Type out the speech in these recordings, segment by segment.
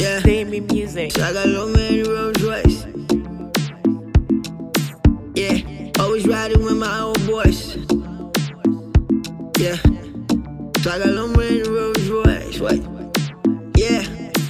Yeah. Baby music. So I got low man in Rolls Royce. Yeah. Always riding with my old boys. Yeah. So I got low man in Rolls Royce. What? Yeah.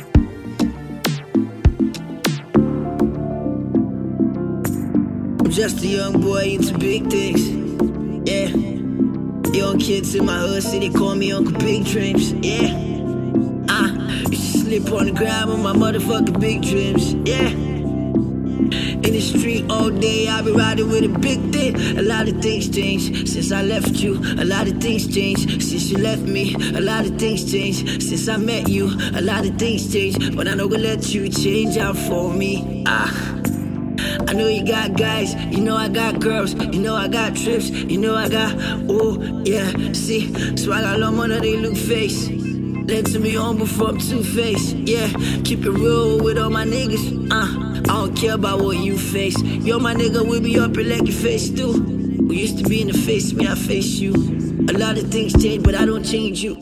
I'm just a young boy into big things. Yeah. Young kids in my hood say they call me Uncle Big Dreams. Yeah. Used to slip on the ground with my motherfucking big dreams. Yeah. In the street all day, I be riding with a big dick. A lot of things changed since I left you. A lot of things changed since you left me. A lot of things changed since I met you. A lot of things changed, but I know gonna let you change out for me. I know you got guys, you know I got girls, you know I got trips, you know I got, oh yeah, see, so I got love under they look face. Let to me on before I'm two-faced, yeah, keep it real with all my niggas, I don't care about what you face. Yo, my nigga, we be up and let your face too. We used to be in the face, me, I face you. A lot of things change, but I don't change you.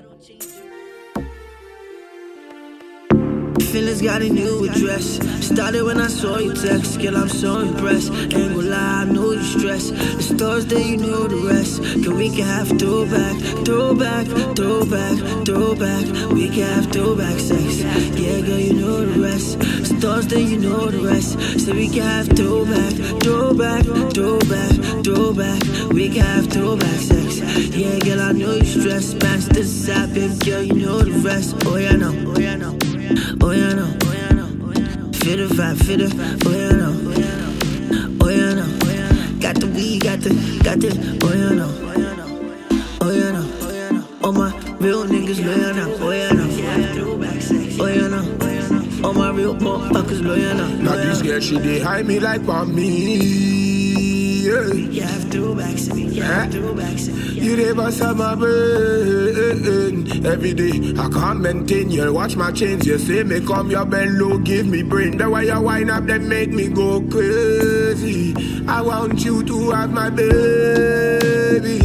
Feelings got a new address. Started when I saw your text. Girl, I'm so impressed. Ain't gonna lie, I know you stress. The stars there, you know the rest. Cause we can have throwback, throwback, throwback, throwback. We can have throwback sex. Yeah, girl, you know the rest. Stars there, you know the rest. So we can have throwback, throwback, throwback, throwback. We can have throwback sex. Yeah, girl, I know you stress. Match to the side, baby girl, you know the rest. Oh yeah, no, oh yeah, no. Oh yeah, no. Feel the vibe, feel the. Oh yeah, no. Oh yeah, no. Got the weed, got the. Oh yeah, no. Oh yeah, no. All my real niggas loyal now. Oh yeah, no. Oh yeah, no. All my real motherfuckers loyal now. Now this girl, she dey hide me like for me. Yeah. You have throwbacks, you have throwbacks. You dey bust up my brain every day. I can't maintain you. Watch my chains. You say me come, you bend low, give me brain. The way you wind up, that make me go crazy. I want you to have my baby.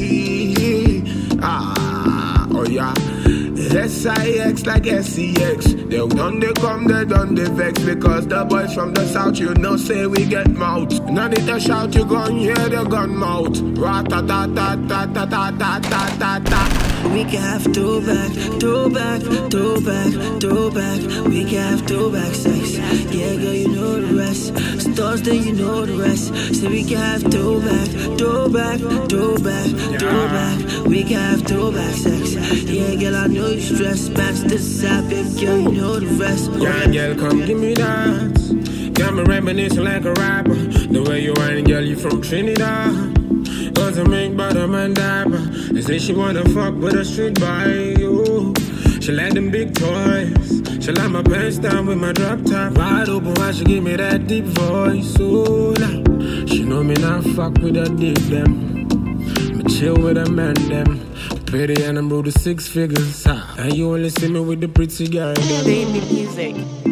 Oh yeah. SIX like SCX. They done they come, they done they vex. Because the boys from the south, you know, say we get mouth. None need to shout, you gun, hear the gun mouth. Rat-ta-ta-ta-ta-ta-ta-ta-ta-ta. We can have throwback, throwback, throwback, throwback. We can have throwback sex. Yeah, girl, you know the rest. Stars there, you know the rest. So we can have throwback, throwback, throwback, throwback. We can have throwback sex. Yeah, girl, I know you stress. Match to the side, baby girl, you know the rest. Yeah, girl, come give me that. Got me reminiscing like a rapper. The way you whine, girl, you from Trinidad. Cause I make butter man diaper. They say she wanna fuck with a street boy. Ooh. She like them big toys. She like my pants down with my drop top wide open. Why she give me that deep voice? Ooh, nah. She know me not fuck with a dick them. Me chill with a man them. Pretty and I'm bro to 6 figures. And you only see me with the pretty girl them. Baby music.